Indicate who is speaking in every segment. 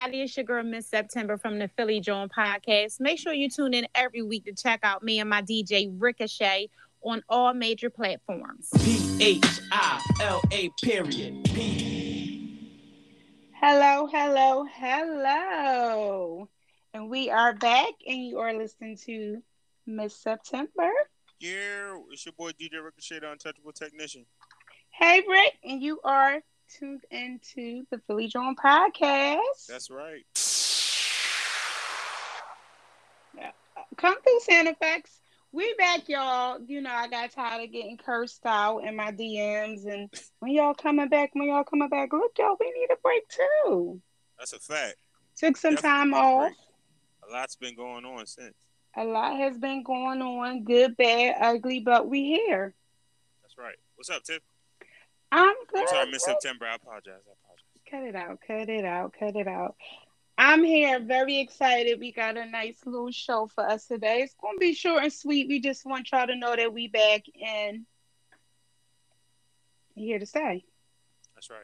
Speaker 1: It's your girl, Miss September from the Philly Joan podcast. Make sure you tune in every week to check out me and my DJ Ricochet on all major platforms.
Speaker 2: Phila period.
Speaker 3: Hello, hello, hello. And we are back, and you are listening to Miss September.
Speaker 4: Yeah, it's your boy DJ Ricochet, the Untouchable Technician.
Speaker 3: Hey, Rick, and you are tuned into the Philly Joan podcast.
Speaker 4: That's right.
Speaker 3: Come through, Santa Effects. We back, y'all. I got tired of getting cursed out in my DMs, and when y'all coming back, look, y'all, we need a break too.
Speaker 4: That's a fact.
Speaker 3: Took some
Speaker 4: Definitely
Speaker 3: time
Speaker 4: need a break.
Speaker 3: off.
Speaker 4: A lot's been going on since.
Speaker 3: A lot has been going on, good, bad, ugly, but we here.
Speaker 4: That's right. What's up, Tiff?
Speaker 3: I'm good.
Speaker 4: I'm sorry, Miss September. I apologize.
Speaker 3: Cut it out. Cut it out. Cut it out. I'm here, very excited. We got a nice little show for us today. It's gonna be short and sweet. We just want y'all to know that we back and here to stay.
Speaker 4: That's right.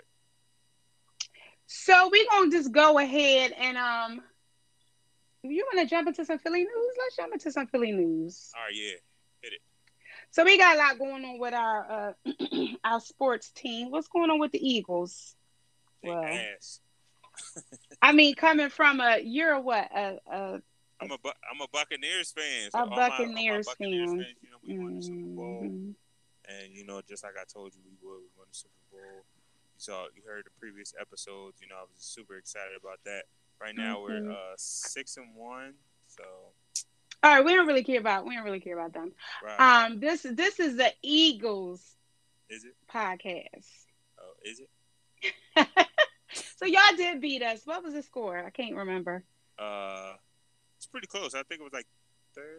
Speaker 3: So we gonna just go ahead and if you wanna jump into some Philly news, let's jump into some Philly news.
Speaker 4: All right, yeah. Hit it.
Speaker 3: So we got a lot going on with our our sports team. What's going on with the Eagles?
Speaker 4: Well, ass.
Speaker 3: I mean, coming from you're what
Speaker 4: I'm a Buccaneers fan.
Speaker 3: So Buccaneers fan.
Speaker 4: Fans, we won the Super Bowl,
Speaker 3: Mm-hmm.
Speaker 4: and just like I told you, we won the Super Bowl. You heard the previous episodes. I was super excited about that. Right now we're 6-1. So.
Speaker 3: All right, we don't really care about them.
Speaker 4: Right.
Speaker 3: This is the Eagles.
Speaker 4: Is it
Speaker 3: podcast?
Speaker 4: Oh, is it?
Speaker 3: So y'all did beat us. What was the score? I can't remember.
Speaker 4: It's pretty close. I think it was like 30,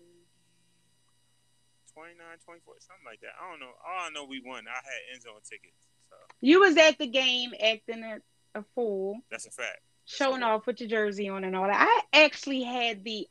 Speaker 4: 29, 24, something like that. I don't know. All I know, we won. I had end zone tickets. So.
Speaker 3: You was at the game acting a fool.
Speaker 4: That's a fact.
Speaker 3: Showing off with your jersey on and all that. I actually had the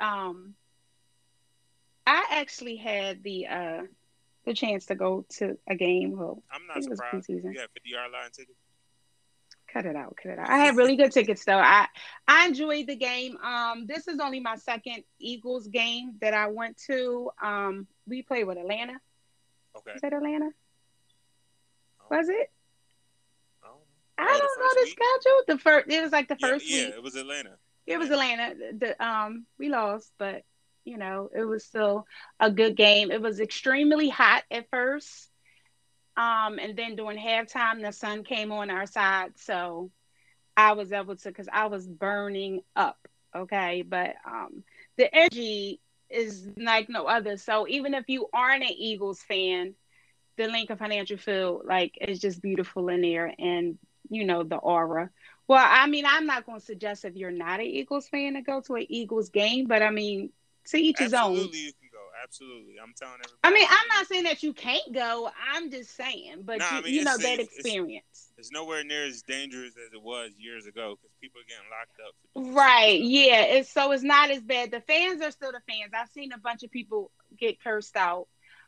Speaker 3: chance to go to a game. Well,
Speaker 4: I'm not surprised. You had 50-yard line tickets.
Speaker 3: Cut it out. I had really good tickets though. I enjoyed the game. This is only my second Eagles game that I went to. We played with Atlanta.
Speaker 4: Okay.
Speaker 3: Is it Atlanta? Was it? I
Speaker 4: don't
Speaker 3: know the schedule. The first, it was like the first week.
Speaker 4: Yeah, it was Atlanta.
Speaker 3: It was Atlanta. We lost, but it was still a good game. It was extremely hot at first. And then during halftime, the sun came on our side, so I was able to, because I was burning up. Okay, but the energy is like no other. So even if you aren't an Eagles fan, the Lincoln Financial Field is just beautiful in there, and the aura. Well, I mean, I'm not going to suggest if you're not an Eagles fan to go to an Eagles game, but I mean, to each his own.
Speaker 4: Absolutely, you can go. Absolutely, I'm telling everybody.
Speaker 3: I mean, I'm not saying that you can't go. I'm just saying, but that experience.
Speaker 4: It's nowhere near as dangerous as it was years ago because people are getting locked up.
Speaker 3: Right? Yeah. It's not as bad. The fans are still the fans. I've seen a bunch of people get cursed out.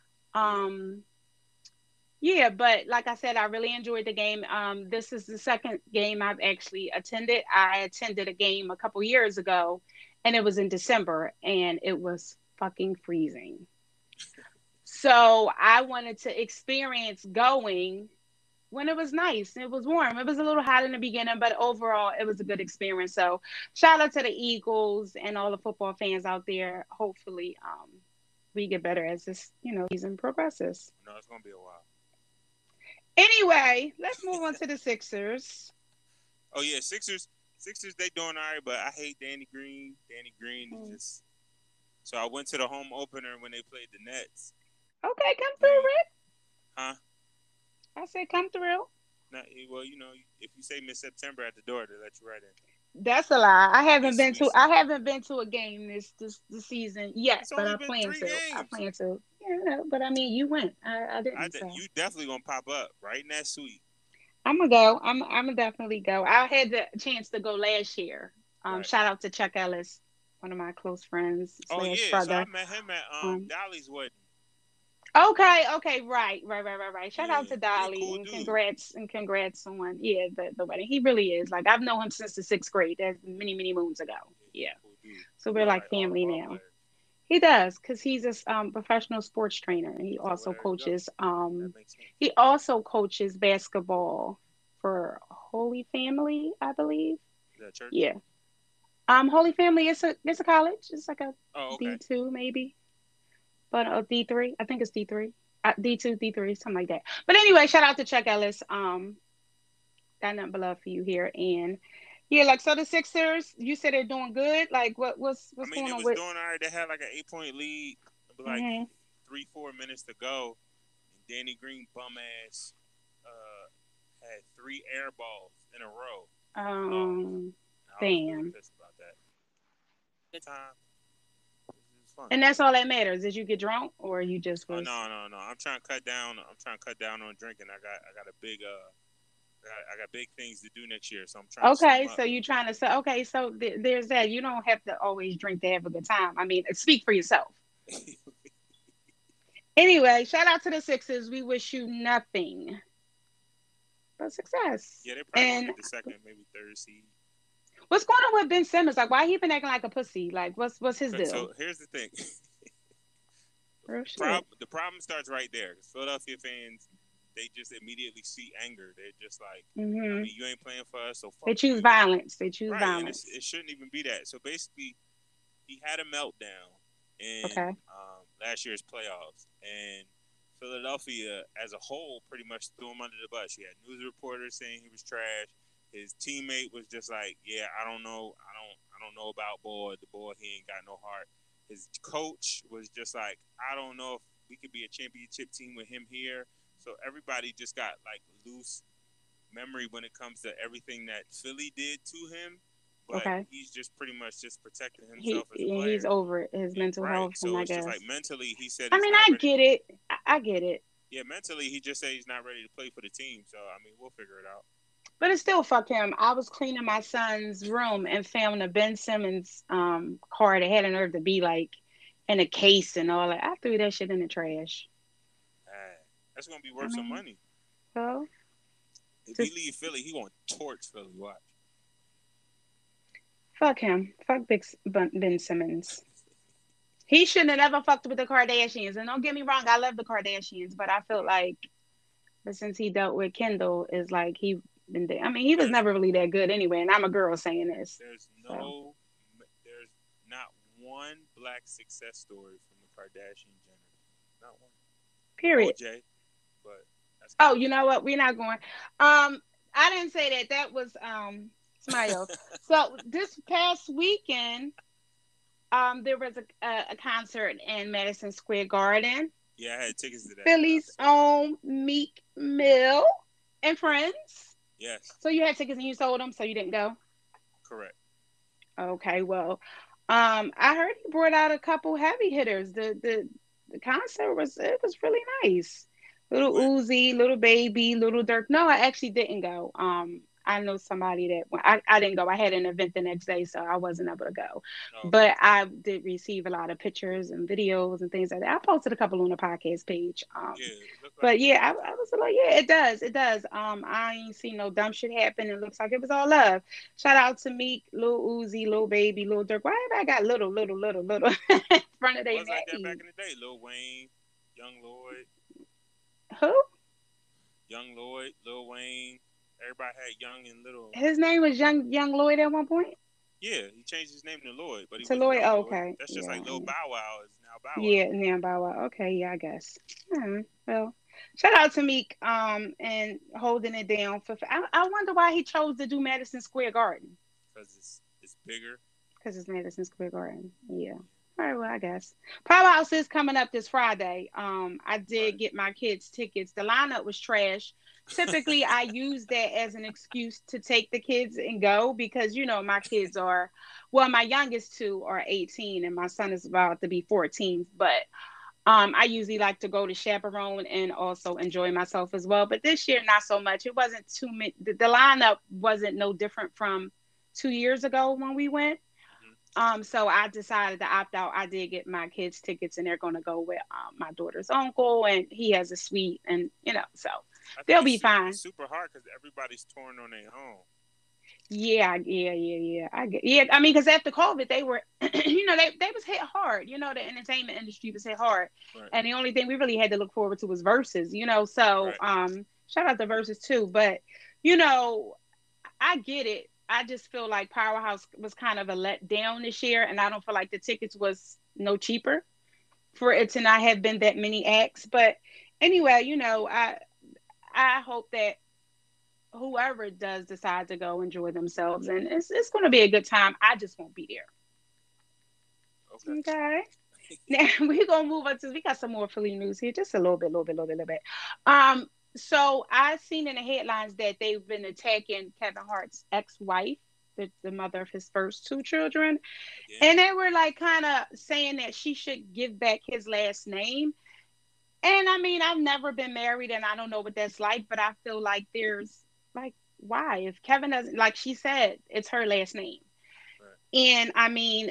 Speaker 3: Yeah, but like I said, I really enjoyed the game. This is the second game I've actually attended. I attended a game a couple years ago, and it was in December, and it was fucking freezing. So I wanted to experience going when it was nice. It was warm. It was a little hot in the beginning, but overall, it was a good experience. So shout out to the Eagles and all the football fans out there. Hopefully, we get better as this, season progresses.
Speaker 4: No, it's gonna be a while.
Speaker 3: Anyway, let's move on to the Sixers.
Speaker 4: Oh yeah, Sixers, they doing all right, but I hate Danny Green. Danny Green is just. So I went to the home opener when they played the Nets.
Speaker 3: Okay, come through, Rick.
Speaker 4: Huh?
Speaker 3: I said come through.
Speaker 4: Well, if you say Miss September at the door, they let you right in.
Speaker 3: That's a lie. I haven't been to a game this season yet, but I plan to.
Speaker 4: Games.
Speaker 3: I plan to. Yeah, but I mean, you went. I didn't. So.
Speaker 4: You definitely gonna pop up right in that suite.
Speaker 3: I'm gonna go. I'm gonna definitely go. I had the chance to go last year.
Speaker 4: Right.
Speaker 3: Shout out to Chuck Ellis, one of my close friends.
Speaker 4: Oh yeah,
Speaker 3: brother.
Speaker 4: so I met him at Dolly's wedding.
Speaker 3: Okay, right. Shout out
Speaker 4: Yeah,
Speaker 3: to
Speaker 4: he a
Speaker 3: Dolly
Speaker 4: cool
Speaker 3: and
Speaker 4: dude.
Speaker 3: congrats on the wedding. He really is. Like I've known him since the sixth grade. That's many moons ago.
Speaker 4: Yeah, he
Speaker 3: Yeah.
Speaker 4: a cool dude.
Speaker 3: So
Speaker 4: He
Speaker 3: we're
Speaker 4: look
Speaker 3: like
Speaker 4: like all the
Speaker 3: family
Speaker 4: ball
Speaker 3: now.
Speaker 4: players.
Speaker 3: He does because he's a professional sports trainer. And
Speaker 4: So well, there you go. That makes sense.
Speaker 3: he also coaches basketball for Holy Family, I believe.
Speaker 4: Is that church?
Speaker 3: Yeah. Holy Family is a college. It's like a
Speaker 4: Oh, okay.
Speaker 3: D2 maybe, but a D3. I think it's D3. D2, D3, something like that. But anyway, shout out to Chuck Ellis. Got nothing but love for you here. And yeah, like so the Sixers, you said they're doing good. Like
Speaker 4: I
Speaker 3: what's
Speaker 4: mean,
Speaker 3: going
Speaker 4: it
Speaker 3: on
Speaker 4: was
Speaker 3: with?
Speaker 4: doing all right. They had like an 8 point lead, but like
Speaker 3: Hmm
Speaker 4: 3 4 minutes to go, and Danny Green bum ass had 3 air balls in a row. Lost.
Speaker 3: Um,
Speaker 4: I was really
Speaker 3: damn.
Speaker 4: pissed about that. Good time. It was fun.
Speaker 3: And that's all that matters. Did you get drunk or you just
Speaker 4: Oh
Speaker 3: was
Speaker 4: no. I'm trying to cut down. I'm trying to cut down on drinking. I got a big I got big things to do next year, so I'm trying to slim
Speaker 3: okay?
Speaker 4: up.
Speaker 3: So you trying to say okay? So there's that. You don't have to always drink to have a good time. I mean, speak for yourself. Anyway, shout out to the Sixers. We wish you nothing but success.
Speaker 4: Yeah, they probably gonna
Speaker 3: And
Speaker 4: get the second, maybe third seed.
Speaker 3: what's going on with Ben Simmons? Like, why he been acting like a pussy? Like, what's his
Speaker 4: Okay,
Speaker 3: deal?
Speaker 4: so here's the thing.
Speaker 3: Real shit.
Speaker 4: The problem starts right there. 'Cause Philadelphia fans, they just immediately see anger. They're just like, I
Speaker 3: Hmm
Speaker 4: mean, you ain't playing for us, so
Speaker 3: They
Speaker 4: fuck
Speaker 3: choose
Speaker 4: you.
Speaker 3: violence. They choose
Speaker 4: Right, and
Speaker 3: violence.
Speaker 4: it shouldn't even be that. So basically, he had a meltdown in
Speaker 3: Okay.
Speaker 4: last year's playoffs, and Philadelphia as a whole pretty much threw him under the bus. You had news reporters saying he was trash. His teammate was just like, "Yeah, I don't know about boy. The boy, he ain't got no heart." His coach was just like, "I don't know if we could be a championship team with him here." So everybody just got like loose memory when it comes to everything that Philly did to him, but
Speaker 3: Okay.
Speaker 4: he's just pretty much just protecting
Speaker 3: He
Speaker 4: himself as a
Speaker 3: yeah, he's
Speaker 4: player.
Speaker 3: over it. His mental
Speaker 4: Right.
Speaker 3: health, and
Speaker 4: So
Speaker 3: I
Speaker 4: it's just like
Speaker 3: guess.
Speaker 4: mentally, he said
Speaker 3: I
Speaker 4: he's
Speaker 3: mean,
Speaker 4: not
Speaker 3: I
Speaker 4: ready.
Speaker 3: get it. I get it.
Speaker 4: Yeah, mentally, he just said he's not ready to play for the team. So I mean, we'll figure it out.
Speaker 3: But it's still fuck him. I was cleaning my son's room and found a Ben Simmons card. It had a nerve to be like in a case and all that. I threw that shit in the trash.
Speaker 4: Ah, that's gonna be
Speaker 3: I
Speaker 4: worth some
Speaker 3: mean,
Speaker 4: money.
Speaker 3: well,
Speaker 4: If he
Speaker 3: just
Speaker 4: leave Philly, he gonna torch Philly. Watch.
Speaker 3: fuck him. Fuck Ben Simmons. He shouldn't have ever fucked with the Kardashians. And don't get me wrong, I love the Kardashians, but I feel like, but since he dealt with Kendall, is like he been there. I mean, he was
Speaker 4: There's
Speaker 3: never really that good anyway. And I'm a girl saying this,
Speaker 4: there's
Speaker 3: so
Speaker 4: no there's not one black success story from the Kardashian Jenner. Not one.
Speaker 3: period.
Speaker 4: OJ, but that's
Speaker 3: Oh,
Speaker 4: kind
Speaker 3: you know what? We're not going. I didn't say that. That was somebody else.
Speaker 4: of
Speaker 3: So this past weekend, there was a concert in Madison Square Garden.
Speaker 4: yeah. I had tickets to that. I
Speaker 3: Philly's
Speaker 4: sold them.
Speaker 3: own Meek Mill and
Speaker 4: Yeah.
Speaker 3: friends.
Speaker 4: Yes,
Speaker 3: So you had tickets and you sold them, so you didn't go.
Speaker 4: correct.
Speaker 3: Okay, well, I heard he brought out a couple heavy hitters. The concert was it was really nice.
Speaker 4: You
Speaker 3: Little
Speaker 4: went?
Speaker 3: Uzi, little baby, little Dirk. No, I actually didn't go. I know somebody that went. I didn't go. I had an event the next day, so I wasn't able to go.
Speaker 4: Oh, okay.
Speaker 3: But I did receive a lot of pictures and videos and things like that. I posted a couple on the podcast page.
Speaker 4: Yeah, it looked like
Speaker 3: But
Speaker 4: he had
Speaker 3: yeah,
Speaker 4: a good
Speaker 3: I
Speaker 4: time.
Speaker 3: was like, yeah, it does, it does. I ain't seen no dumb shit happen. It looks like it was all love. Shout out to Meek, Lil Uzi, Lil Baby, Lil Durk. Why everybody got little in front of
Speaker 4: It
Speaker 3: their
Speaker 4: was like that back
Speaker 3: name?
Speaker 4: in the day. Lil Wayne, Young Lloyd,
Speaker 3: Who?
Speaker 4: Lil Wayne. Everybody had Young and Little.
Speaker 3: His name was Young Lloyd at one point.
Speaker 4: Yeah, he changed his name to Lloyd, but he
Speaker 3: To
Speaker 4: was
Speaker 3: Lloyd.
Speaker 4: Young
Speaker 3: Oh,
Speaker 4: Lloyd.
Speaker 3: okay.
Speaker 4: That's just
Speaker 3: Yeah.
Speaker 4: like Lil Bow Wow is now Bow Wow.
Speaker 3: Yeah, now Bow Wow. Okay, yeah, I guess. Well, shout out to Meek and holding it down for I wonder why he chose to do Madison Square Garden.
Speaker 4: Because it's bigger.
Speaker 3: Because it's Madison Square Garden. Yeah. All right, well, I guess. Powerhouse is coming up this Friday. I did
Speaker 4: Right.
Speaker 3: get my kids tickets. The lineup was trash. Typically, I use that as an excuse to take the kids and go because, my kids are, well, my youngest two are 18 and my son is about to be 14. But I usually like to go to chaperone and also enjoy myself as well. But this year, not so much. It wasn't too many. The lineup wasn't no different from 2 years ago when we went.
Speaker 4: Hmm
Speaker 3: So I decided to opt out. I did get my kids tickets, and they're going to go with my daughter's uncle, and he has a suite, and so
Speaker 4: I think
Speaker 3: they'll
Speaker 4: it's
Speaker 3: be fine.
Speaker 4: super hard because everybody's touring on their own.
Speaker 3: Yeah, yeah. Yeah. I mean, because after COVID, they were, they was hit hard. The entertainment industry was hit hard,
Speaker 4: Right.
Speaker 3: and the only thing we really had to look forward to was verses. So
Speaker 4: Right.
Speaker 3: shout out to verses too. But you know, I get it. I just feel like Powerhouse was kind of a letdown this year, and I don't feel like the tickets was no cheaper for it to not have been that many acts. But anyway, I hope that whoever does decide to go enjoy themselves, and it's going to be a good time. I just won't be there.
Speaker 4: Okay.
Speaker 3: Okay. Now we're gonna move on to we got some more Philly news here, just a little bit. Um, so I seen in the headlines that they've been attacking Kevin Hart's ex-wife, the mother of his first two children,
Speaker 4: Again.
Speaker 3: and they were like kind of saying that she should give back his last name. And I mean, I've never been married, and I don't know what that's like, but I feel like there's like why if Kevin doesn't like she said it's her last name,
Speaker 4: Right.
Speaker 3: and I mean,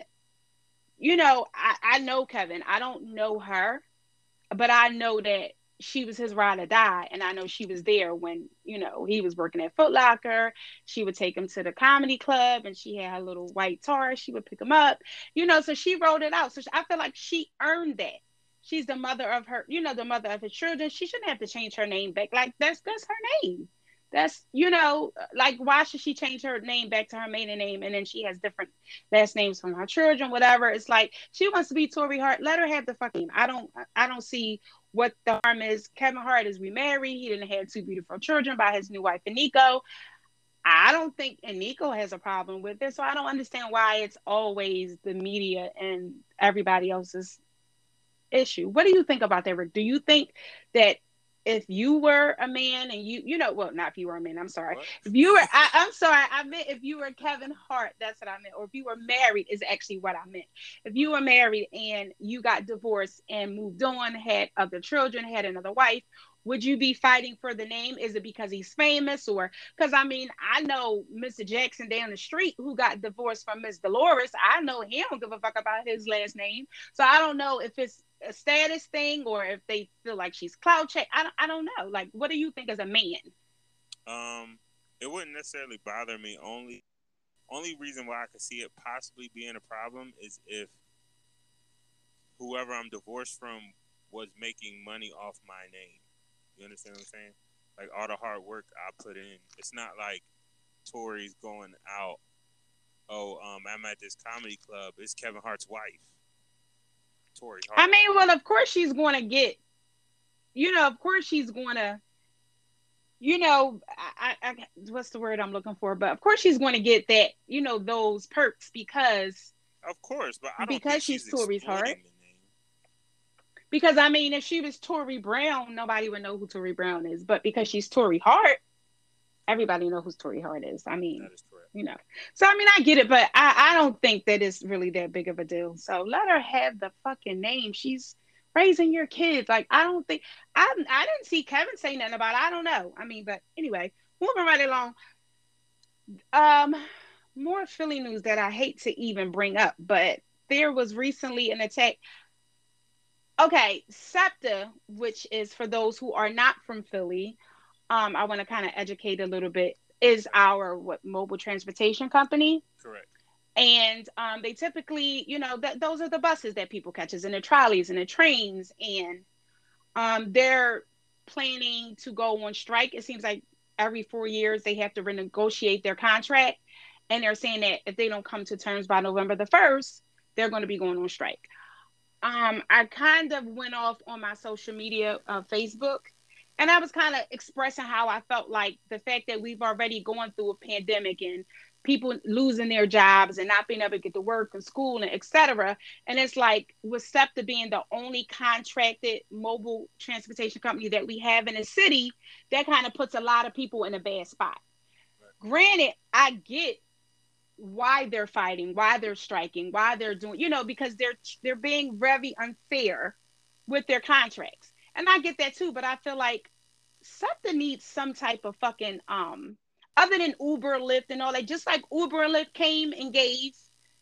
Speaker 3: I know Kevin. I don't know her, but I know that she was his ride or die. And I know she was there when, he was working at Foot Locker. She would take him to the comedy club and she had her little white Taurus. She would pick him up, so she wrote it out. So I feel like she earned that. She's the mother of her, the mother of his children. She shouldn't have to change her name back. Like that's her name. That's like why should she change her name back to her maiden name and then she has different last names from her children, whatever. It's like she wants to be Tory Hart. Let her have the fucking. I don't see what the harm is. Kevin Hart is remarried. He didn't have two beautiful children by his new wife Nico. I don't think Nico has a problem with it. So I don't understand why it's always the media and everybody else's issue. What do you think about that, Rick? Do you think that if you were a man and well, not if you were a man, I'm sorry.
Speaker 4: What?
Speaker 3: If you were, I'm sorry, I meant if you were Kevin Hart, that's what I meant. Or if you were married is actually what I meant. If you were married and you got divorced and moved on, had other children, had another wife, would you be fighting for the name? Is it because he's famous or because I mean, I know Mr. Jackson down the street who got divorced from Miss Dolores. I know he don't give a fuck about his last name. So I don't know if it's a status thing or if they feel like she's clout check. I don't know. Like, what do you think as a man?
Speaker 4: It wouldn't necessarily bother me. Only reason why I could see it possibly being a problem is if whoever I'm divorced from was making money off my name. You understand what I'm saying? Like all the hard work I put in. It's not like Tori's going out. Oh, I'm at this comedy club. It's Kevin Hart's wife, Tori Hart.
Speaker 3: I mean, well, of course she's going to get, of course she's going to, what's the word I'm looking for? But of course she's going to get that, those perks because.
Speaker 4: Of course, but I don't
Speaker 3: because
Speaker 4: think
Speaker 3: she's
Speaker 4: she's
Speaker 3: Tori's
Speaker 4: exploiting
Speaker 3: Hart.
Speaker 4: the name.
Speaker 3: Because I mean, if she was Tori Brown, nobody would know who Tori Brown is. But because she's Tori Hart, everybody knows who Tori Hart is. I mean,
Speaker 4: That is correct.
Speaker 3: So I mean, I get it, but I don't think that it's really that big of a deal. So let her have the fucking name. She's raising your kids. Like I don't think I didn't see Kevin say nothing about it. I don't know. I mean, but anyway, moving right along. More Philly news that I hate to even bring up, but there was recently an attack. Okay, SEPTA, which is for those who are not from Philly, I want to kind of educate a little bit, is our mobile transportation company.
Speaker 4: Correct.
Speaker 3: And they typically, those are the buses that people catches and the trolleys and the trains, and they're planning to go on strike. It seems like every 4 years they have to renegotiate their contract, and they're saying that if they don't come to terms by November the 1st, they're going to be going on strike. I kind of went off on my social media, Facebook, and I was kind of expressing how I felt like the fact that we've already gone through a pandemic and people losing their jobs and not being able to get to work and school and etc. And it's like with SEPTA being the only contracted mobile transportation company that we have in the city, that kind of puts a lot of people in a bad spot. Right. Granted, I get why they're fighting, why they're striking, why they're doing, because they're being very unfair with their contracts. And I get that too, but I feel like something needs some type of fucking other than Uber, Lyft and all that, just like Uber and Lyft came and gave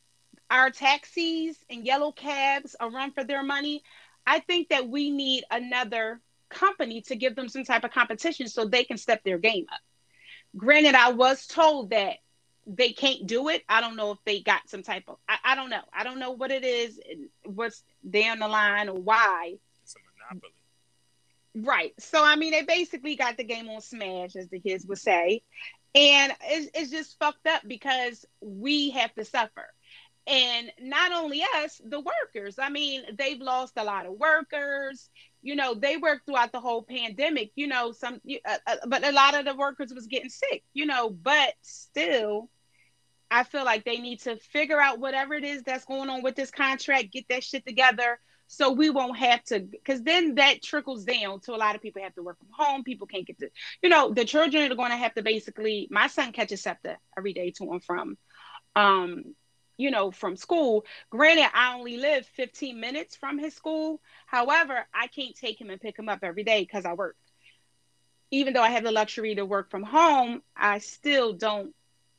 Speaker 3: our taxis and yellow cabs are run for their money. I think that we need another company to give them some type of competition so they can step their game up. Granted, I was told that they can't do it. I don't know if they got some type of, I don't know. I don't know what it is, what's down the line or why.
Speaker 4: It's a monopoly.
Speaker 3: Right. So, I mean, they basically got the game on smash, as the kids would say. And it's just fucked up because we have to suffer. And not only us, the workers. I mean, they've lost a lot of workers. You know, they worked throughout the whole pandemic. You know, but a lot of the workers was getting sick. You know, but still, I feel like they need to figure out whatever it is that's going on with this contract, get that shit together. So we won't have to, because then that trickles down to a lot of people have to work from home. People can't get to, you know, the children are going to have to basically, my son catches SEPTA every day to and from, um, you know, from school. Granted, I only live 15 minutes from his school. However, I can't take him and pick him up every day because I work. Even though I have the luxury to work from home, I still don't,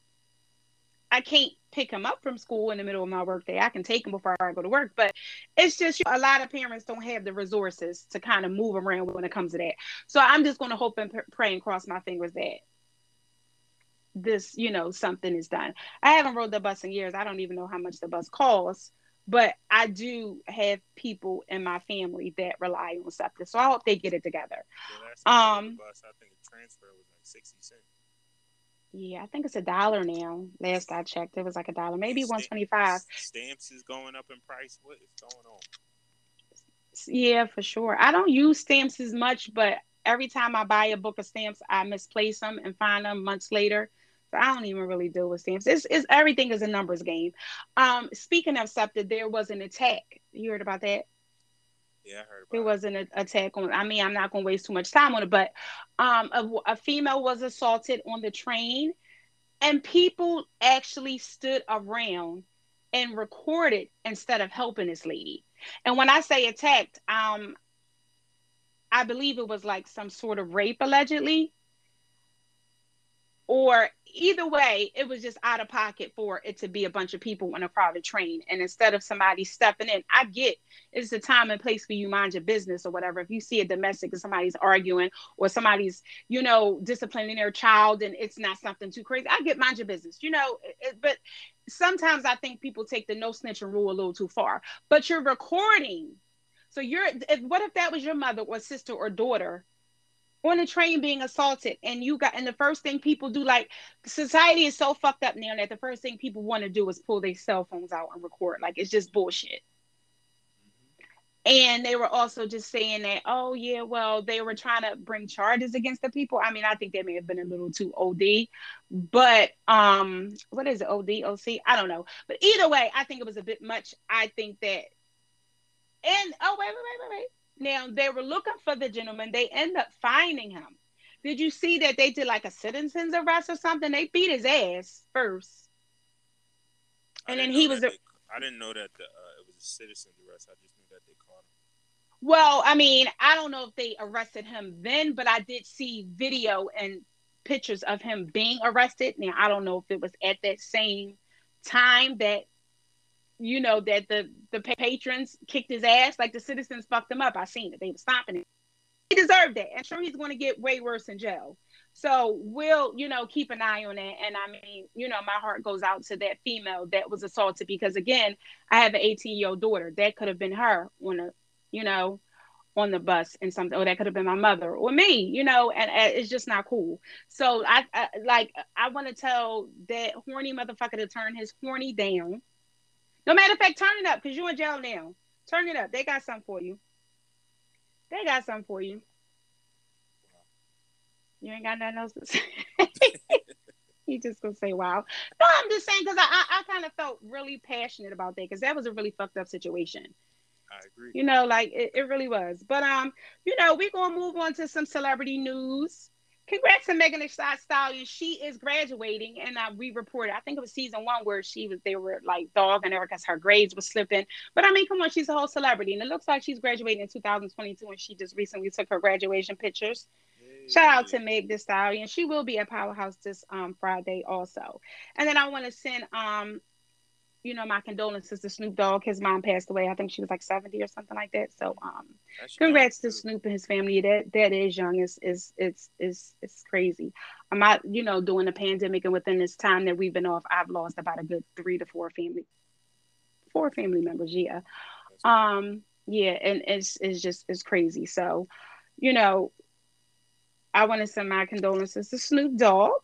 Speaker 3: I can't pick him up from school in the middle of my workday. I can take him before I go to work, but it's just a lot of parents don't have the resources to kind of move around when it comes to that. So I'm just going to hope and pray and cross my fingers that this, you know, something is done. I haven't rode the bus in years. I don't even know how much the bus costs, but I do have people in my family that rely on SEPTA. So I hope they get it together.
Speaker 4: Yeah, last time I rode the bus, I think the transfer was like 60 cents.
Speaker 3: Yeah, I think it's $1 now. Last I checked, it was like $1, maybe 125.
Speaker 4: Stamps is going up in price. What is going on?
Speaker 3: Yeah, for sure. I don't use stamps as much, but every time I buy a book of stamps, I misplace them and find them months later. So I don't even really deal with stamps. It's everything is a numbers game. Speaking of SEPTA, there was an attack. You heard about that?
Speaker 4: Yeah, I heard about
Speaker 3: There
Speaker 4: it.
Speaker 3: was an attack on. I mean, I'm not going to waste too much time on it, but a female was assaulted on the train, and people actually stood around and recorded instead of helping this lady. And when I say attacked, I believe it was like some sort of rape allegedly, or either way, it was just out of pocket for it to be a bunch of people in a crowded train. And instead of somebody stepping in, I get it's the time and place for you mind your business or whatever. If you see a domestic and somebody's arguing or somebody's, you know, disciplining their child and it's not something too crazy, I get mind your business, you know. But sometimes I think people take the no snitching rule a little too far. But you're recording. So what if that was your mother or sister or daughter on a train being assaulted, and the first thing people do, like, society is so fucked up now that the first thing people want to do is pull their cell phones out and record. Like, it's just bullshit. And they were also just saying that, oh yeah, well, they were trying to bring charges against the people. I mean, I think they may have been a little too OD, but what is it, OD, OC? I don't know. But either way, I think it was a bit much. I think that, and oh wait. Now, they were looking for the gentleman. They end up finding him. Did you see that they did like a citizen's arrest or something? They beat his ass first. And then he was...
Speaker 4: I didn't know that it was a citizen's arrest. I just knew that they caught him.
Speaker 3: Well, I mean, I don't know if they arrested him then, but I did see video and pictures of him being arrested. Now, I don't know if it was at that same time that, you know, that the patrons kicked his ass, like the citizens fucked him up. I seen it. They were stomping it. He deserved that. I'm sure he's going to get way worse in jail. So we'll, you know, keep an eye on that. And I mean, you know, my heart goes out to that female that was assaulted, because again, I have an 18-year-old daughter. That could have been her on the bus and something, or that could have been my mother or me, you know, and it's just not cool. So I want to tell that horny motherfucker to turn his horny down. No matter of fact, turn it up, because you're in jail now. Turn it up. They got something for you. You ain't got nothing else to say. You just gonna say, wow. No, I'm just saying, because I kind of felt really passionate about that, because that was a really fucked up situation.
Speaker 4: I agree.
Speaker 3: You know, like it really was. But you know, we're gonna move on to some celebrity news. Congrats to Megan Thee Stallion. She is graduating, and we reported, I think it was season 1, where they were like dogging her because her grades were slipping. But I mean, come on, she's a whole celebrity, and it looks like she's graduating in 2022, and she just recently took her graduation pictures. Hey. Shout out to Meg Thee Stallion. She will be at Powerhouse this Friday also. And then I want to send my condolences to Snoop Dogg. His mom passed away. I think she was like 70 or something like that. So,
Speaker 4: That's young
Speaker 3: congrats to
Speaker 4: too.
Speaker 3: Snoop and his family. That is young. It's crazy. I'm out, during the pandemic and within this time that we've been off, I've lost about a good four family members. Yeah.
Speaker 4: That's crazy.
Speaker 3: Yeah, and it's crazy. So, you know, I want to send my condolences to Snoop Dogg.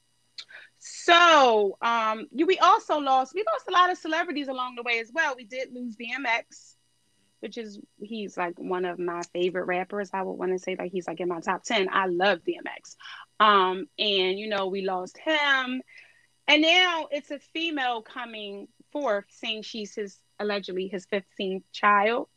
Speaker 3: So, we lost a lot of celebrities along the way as well. We did lose DMX, which is he's like one of my favorite rappers. I would want to say like he's like in my top 10. I love DMX. And we lost him. And now it's a female coming forth saying she's his allegedly his 15th child.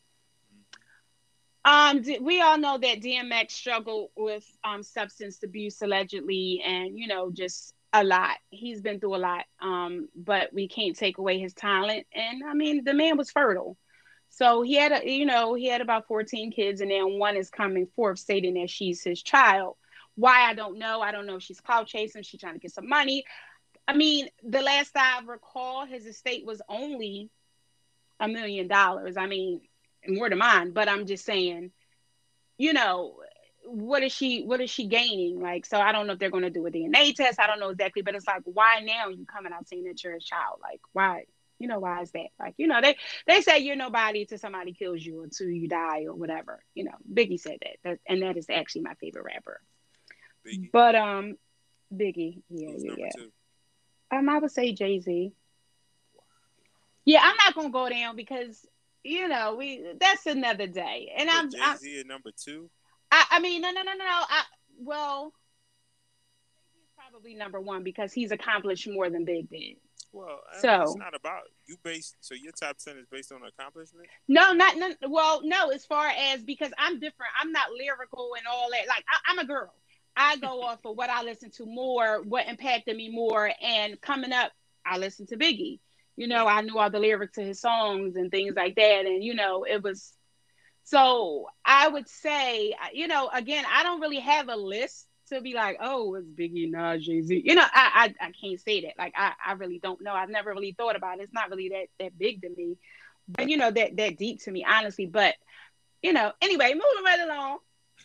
Speaker 3: We all know that DMX struggled with substance abuse allegedly, and just a lot. He's been through a lot. But we can't take away his talent. And I mean, the man was fertile. So he had about 14 kids, and then one is coming forth stating that she's his child. Why I don't know. I don't know if she's clout chasing, she's trying to get some money. I mean, the last I recall, his estate was only $1 million. I mean, more than mine, but I'm just saying, you know, what is she gaining? Like, so I don't know if they're going to do a DNA test. I don't know exactly, but it's like, why now you coming out saying that you're a child? Like, why? Why is that? Like, they say you're nobody till somebody kills you or till you die or whatever. Biggie said and that is actually my favorite rapper.
Speaker 4: Biggie.
Speaker 3: But Biggie,
Speaker 4: Who's
Speaker 3: yeah,
Speaker 4: number
Speaker 3: yeah.
Speaker 4: two?
Speaker 3: I would say Jay-Z. Yeah, I'm not gonna go down because we that's another day. And
Speaker 4: Put Jay Z at number two.
Speaker 3: I mean, no, no, no, no, no. Well, he's probably number one because he's accomplished more than Big did.
Speaker 4: Well, I mean, it's
Speaker 3: So
Speaker 4: not about you based. So your top 10 is based on accomplishment.
Speaker 3: no, not no. Well, no. As far as because I'm different. I'm not lyrical and all that. Like I'm a girl. I go off of what I listen to more, what impacted me more, and coming up, I listened to Biggie.
Speaker 4: Yeah.
Speaker 3: I knew all the lyrics to his songs and things like that, and it was. So I would say, again, I don't really have a list to be like, oh, it's Biggie, Nas, Jay Z. I can't say that. Like I really don't know. I've never really thought about it. It's not really that big to me, but that deep to me, honestly. But anyway, moving right along.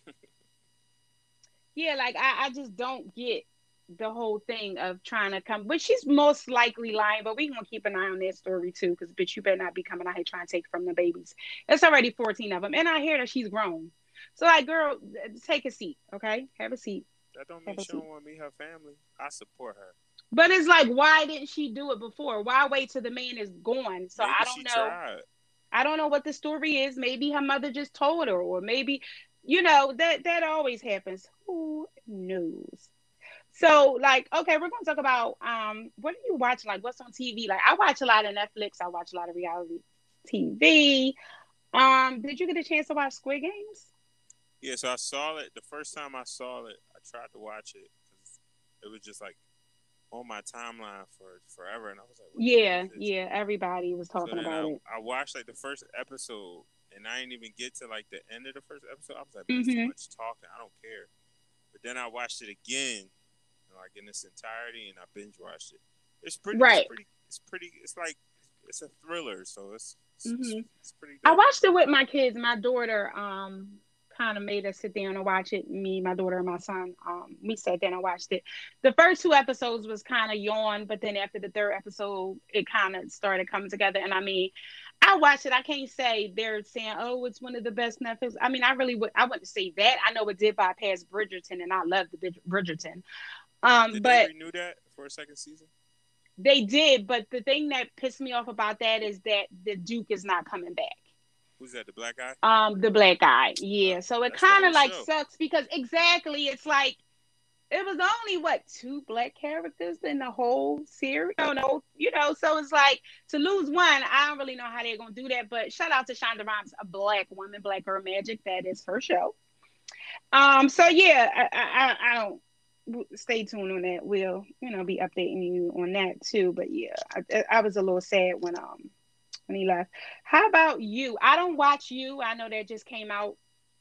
Speaker 3: Yeah, like I just don't get the whole thing of trying to come, but she's most likely lying. But we gonna keep an eye on that story too, because bitch, you better not be coming out here trying to take from the babies. It's already 14 of them, and I hear that she's grown. So like, girl, take a seat, okay? Have a seat.
Speaker 4: That don't mean
Speaker 3: Have a
Speaker 4: she
Speaker 3: seat.
Speaker 4: don't want to meet her family. I support her.
Speaker 3: But it's like, why didn't she do it before? Why wait till the man is gone? So
Speaker 4: Maybe
Speaker 3: I
Speaker 4: she
Speaker 3: don't know.
Speaker 4: tried.
Speaker 3: I don't know what the story is. Maybe her mother just told her, or maybe, that always happens. Who knows? So, like, okay, we're gonna talk about what do you watch? Like, what's on TV? Like, I watch a lot of Netflix. I watch a lot of reality TV. Did you get a chance to watch Squid Games?
Speaker 4: Yeah, so I saw it. The first time I saw it, I tried to watch it because it was just like on my timeline for forever, and I was like, "What the hell
Speaker 3: Yeah,
Speaker 4: is this?"
Speaker 3: yeah. Everybody was
Speaker 4: So
Speaker 3: talking
Speaker 4: then
Speaker 3: about it.
Speaker 4: I watched like the first episode, and I didn't even get to like the end of the first episode. I was like, "Man, it's too
Speaker 3: Hmm.
Speaker 4: much talking. I don't care." But then I watched it again, like in its entirety, and I binge watched it. It's pretty. It's
Speaker 3: Right.
Speaker 4: pretty. It's pretty. It's like it's a thriller, so
Speaker 3: Hmm.
Speaker 4: it's pretty
Speaker 3: I
Speaker 4: dope.
Speaker 3: watched it with my kids. My daughter kind of made us sit down and watch it. Me, my daughter, and my son. We sat down and watched it. The first two episodes was kind of yawn, but then after the third episode, it kind of started coming together. And I mean, I watched it. I can't say they're saying, "Oh, it's one of the best Netflix." I mean, I really would. I wouldn't say that. I know it did bypass Bridgerton, and I love the Bridgerton.
Speaker 4: Did they
Speaker 3: But
Speaker 4: renew that for a second season?
Speaker 3: they did. But the thing that pissed me off about that is that the Duke is not coming back.
Speaker 4: Who's that? The black guy?
Speaker 3: The black guy. Yeah. So it
Speaker 4: That's the
Speaker 3: kind of
Speaker 4: whole
Speaker 3: like
Speaker 4: show.
Speaker 3: sucks because exactly it's like it was only what two black characters in the whole series. So it's like to lose one, I don't really know how they're gonna do that. But shout out to Shonda Rhimes, a black woman, Black Girl Magic. That is her show. So yeah, I don't stay tuned on that. We'll be updating you on that too. But yeah, I was a little sad when he left. How about you? I don't watch You. I know that just came out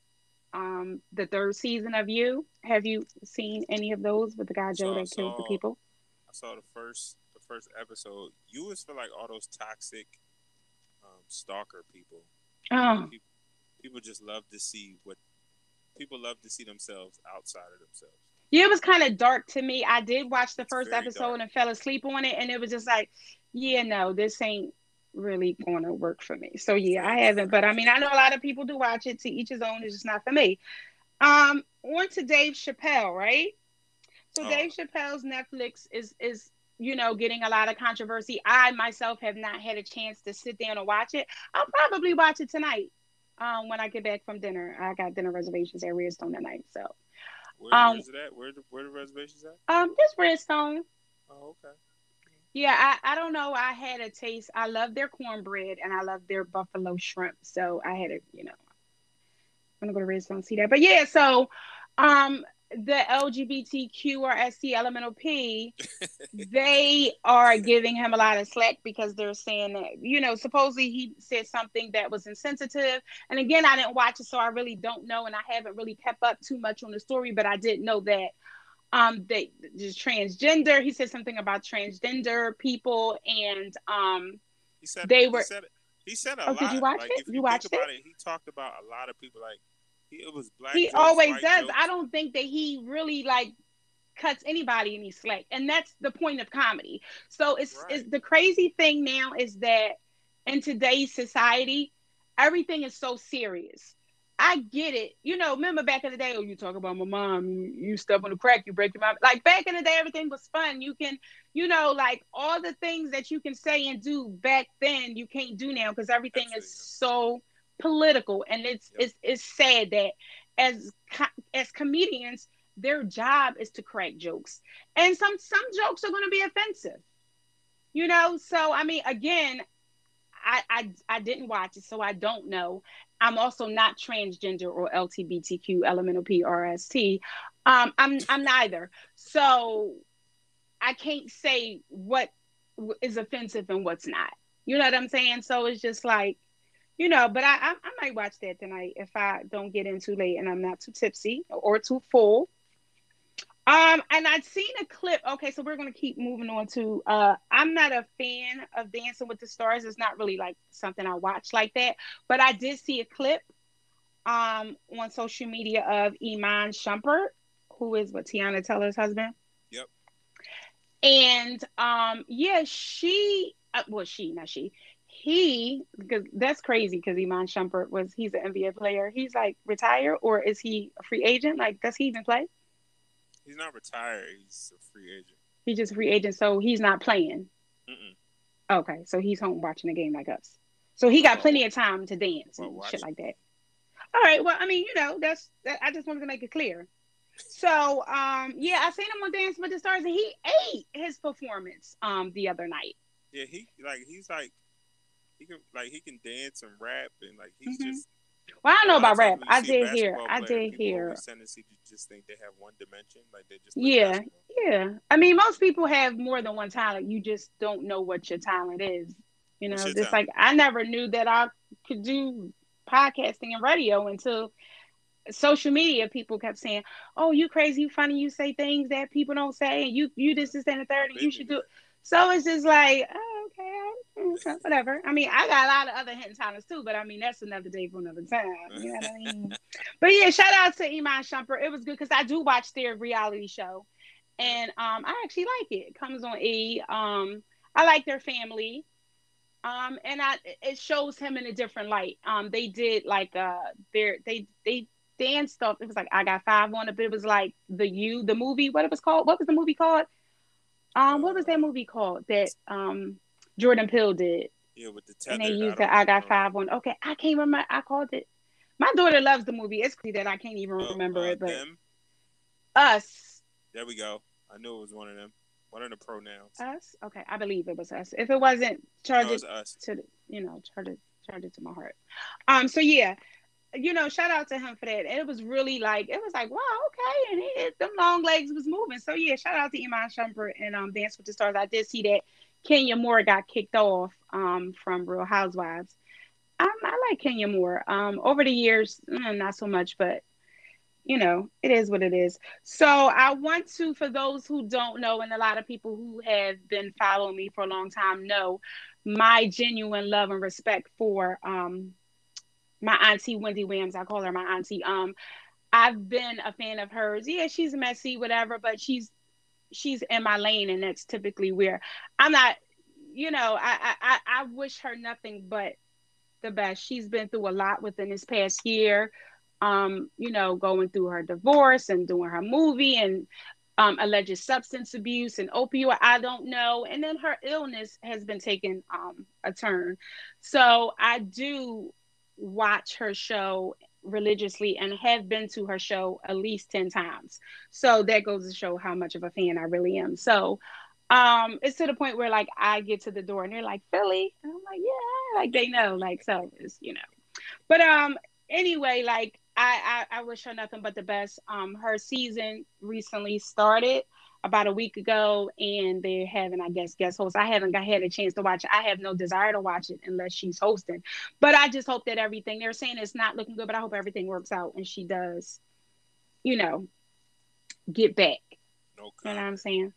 Speaker 3: the third season of You. Have you seen any of those with the guy
Speaker 4: So
Speaker 3: Joe that kills the people?
Speaker 4: I saw the first episode, you was for like all those toxic stalker people.
Speaker 3: Oh.
Speaker 4: People just love to see what people love to see themselves outside of themselves.
Speaker 3: Yeah, it was kind of dark to me. I did watch the
Speaker 4: It's
Speaker 3: first
Speaker 4: very
Speaker 3: episode
Speaker 4: dark.
Speaker 3: and fell asleep on it, and it was just like, yeah, no, this ain't really going to work for me. So yeah, I
Speaker 4: Very
Speaker 3: haven't. But
Speaker 4: dark.
Speaker 3: I mean, I know a lot of people do watch it. To each his own. It's just not for me. On to Dave Chappelle, right? So
Speaker 4: Oh,
Speaker 3: Dave Chappelle's Netflix is getting a lot of controversy. I myself have not had a chance to sit down and watch it. I'll probably watch it tonight. When I get back from dinner, I got dinner reservations at Redstone tonight. So um
Speaker 4: where's it at? Where the reservations at?
Speaker 3: just Redstone.
Speaker 4: Oh, okay.
Speaker 3: Yeah, I don't know. I had a taste. I love their cornbread and I love their buffalo shrimp. So I had I'm gonna go to Redstone and see that. But yeah, so the LGBTQ or ST elemental P, they are giving him a lot of slack because they're saying that, supposedly he said something that was insensitive. And again, I didn't watch it, so I really don't know, and I haven't really kept up too much on the story, but I did know that they just transgender. He said something about transgender people, and
Speaker 4: He said
Speaker 3: they
Speaker 4: he
Speaker 3: were.
Speaker 4: said he said a
Speaker 3: Oh, did you
Speaker 4: lot.
Speaker 3: watch
Speaker 4: Like
Speaker 3: it?
Speaker 4: if
Speaker 3: You
Speaker 4: you think
Speaker 3: watched it?
Speaker 4: about it, he talked about a lot of people. Like it was black
Speaker 3: He
Speaker 4: jokes,
Speaker 3: always
Speaker 4: white
Speaker 3: does. I
Speaker 4: jokes.
Speaker 3: don't think that he really like cuts anybody any slack, and that's the point of comedy. So it's
Speaker 4: Right.
Speaker 3: the crazy thing now is that in today's society, everything is so serious. I get it. Remember back in the day, oh, you talk about my mom, you step on the crack, you break your mom. Like back in the day, everything was fun. You can, like all the things that you can say and do back then, you can't do now because everything is
Speaker 4: Absolutely.
Speaker 3: so political. And it's
Speaker 4: Yep.
Speaker 3: it's it's sad that as comedians, their job is to crack jokes, and some jokes are going to be offensive. So I mean, again, I didn't watch it, so I don't know. I'm also not transgender or LGBTQ elemental PRST. I'm neither, so I can't say what is offensive and what's not. You know what I'm saying? So it's just like, but I might watch that tonight if I don't get in too late and I'm not too tipsy or too full. And I'd seen a clip. Okay, so we're gonna keep moving on to I'm not a fan of Dancing with the Stars. It's not really like something I watch like that. But I did see a clip on social media of Iman Shumpert, who is what Tiana Teller's husband.
Speaker 4: Yep.
Speaker 3: And yeah, not she. He, because that's crazy because Iman Shumpert he's an NBA player. He's like retired, or is he a free agent? Like, does he even play?
Speaker 4: He's not retired. He's a free agent.
Speaker 3: He's just a free agent, so he's not playing.
Speaker 4: Mm-mm.
Speaker 3: Okay, so he's home watching the game like us. So he got
Speaker 4: Well,
Speaker 3: plenty of time to dance
Speaker 4: well,
Speaker 3: and shit
Speaker 4: watching
Speaker 3: like
Speaker 4: the
Speaker 3: that.
Speaker 4: game.
Speaker 3: All right, well, I mean, that. I just wanted to make it clear. So, yeah, I seen him on Dance with the Stars, and he ate his performance the other night.
Speaker 4: Yeah, he can dance and rap and like he's
Speaker 3: Hmm.
Speaker 4: just
Speaker 3: Well, I
Speaker 4: a
Speaker 3: don't know
Speaker 4: lot of
Speaker 3: about
Speaker 4: times
Speaker 3: rap.
Speaker 4: when you see a basketball
Speaker 3: I
Speaker 4: player,
Speaker 3: did
Speaker 4: people
Speaker 3: hear.
Speaker 4: always tendency to just think they have one dimension, like they just play
Speaker 3: Yeah,
Speaker 4: basketball.
Speaker 3: yeah. I mean, most people have more than one talent. You just don't know what your talent is.
Speaker 4: What's your
Speaker 3: Just
Speaker 4: talent?
Speaker 3: like I never knew that I could do podcasting and radio until social media. People kept saying, "Oh, you crazy, you funny, you say things that people don't say, and you this and the third,
Speaker 4: I've
Speaker 3: and you
Speaker 4: been
Speaker 3: should
Speaker 4: knew
Speaker 3: do it."
Speaker 4: that.
Speaker 3: So it's just like, oh, okay, whatever. I mean, I got a lot of other hidden talents too, but I mean, that's another day for another time. You know what I mean? But yeah, shout out to Iman Shumpert. It was good because I do watch their reality show,
Speaker 4: Yeah.
Speaker 3: and I actually like it. It comes on E. I like their family. And it shows him in a different light. They did like they danced stuff. It was like I Got Five on it, but it was like the movie. What it was called? What was the movie called? What was that
Speaker 4: Uh,
Speaker 3: movie called that Jordan Peele did?
Speaker 4: yeah, with the
Speaker 3: And they
Speaker 4: tethered.
Speaker 3: used the I
Speaker 4: I
Speaker 3: Got
Speaker 4: don't know.
Speaker 3: Five on. Okay, I can't remember. I called it. My daughter loves the movie. It's crazy that I can't even
Speaker 4: Oh,
Speaker 3: remember it, but
Speaker 4: them.
Speaker 3: us.
Speaker 4: There we go. I knew it was one of them. One of the pronouns.
Speaker 3: Us? Okay, I believe it was us. If it wasn't, charge
Speaker 4: No,
Speaker 3: it
Speaker 4: it's us.
Speaker 3: to the, charge it to my heart. So yeah, shout out to him for that. And it was like, wow, okay. And them long legs was moving. So yeah, shout out to Iman Shumpert and Dance with the Stars. I did see that Kenya Moore got kicked off from Real Housewives. I like Kenya Moore. Over the years, not so much, but it is what it is. So I want to, for those who don't know, and a lot of people who have been following me for a long time know my genuine love and respect for my auntie Wendy Williams. I call her my auntie. I've been a fan of hers. Yeah, she's messy, whatever, but she's in my lane, and that's typically where I'm not. I wish her nothing but the best. She's been through a lot within this past year. Going through her divorce and doing her movie and alleged substance abuse and opioid. I don't know. And then her illness has been taking a turn. So I do watch her show religiously and have been to her show at least 10 times. So that goes to show how much of a fan I really am. So it's to the point where like I get to the door and they're like, Philly, and I'm like, yeah, like they know, like, so it's. But anyway, like I wish her nothing but the best. Her season recently started about a week ago, and they're having, I guess, guest hosts. I haven't had a chance to watch it. I have no desire to watch it unless she's hosting. But I just hope that everything, they're saying it's not looking good, but I hope everything works out and she does, get back.
Speaker 4: No
Speaker 3: You know what
Speaker 4: comment.
Speaker 3: I'm saying?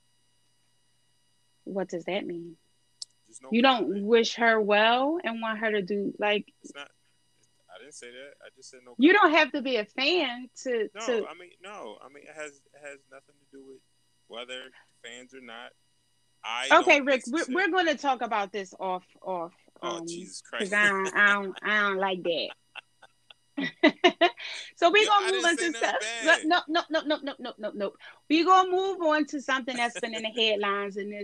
Speaker 3: What does that mean?
Speaker 4: There's no
Speaker 3: You
Speaker 4: comment.
Speaker 3: don't wish her well and want her to do like,
Speaker 4: It's not. I didn't say that. I just said no
Speaker 3: you
Speaker 4: comment.
Speaker 3: don't have to be a fan to
Speaker 4: No, I mean no. I mean it has nothing to do with whether fans or not. I
Speaker 3: Okay,
Speaker 4: don't
Speaker 3: Rick, we're
Speaker 4: necessarily.
Speaker 3: going to talk about this off
Speaker 4: Oh Jesus
Speaker 3: because
Speaker 4: Christ!
Speaker 3: I don't like that. So we're
Speaker 4: Yo,
Speaker 3: gonna
Speaker 4: I
Speaker 3: move
Speaker 4: didn't
Speaker 3: on
Speaker 4: say
Speaker 3: to
Speaker 4: nothing
Speaker 3: stuff. No,
Speaker 4: bad.
Speaker 3: no, no, no, no, no, no, no, no. We're gonna move on to something that's been in the headlines, and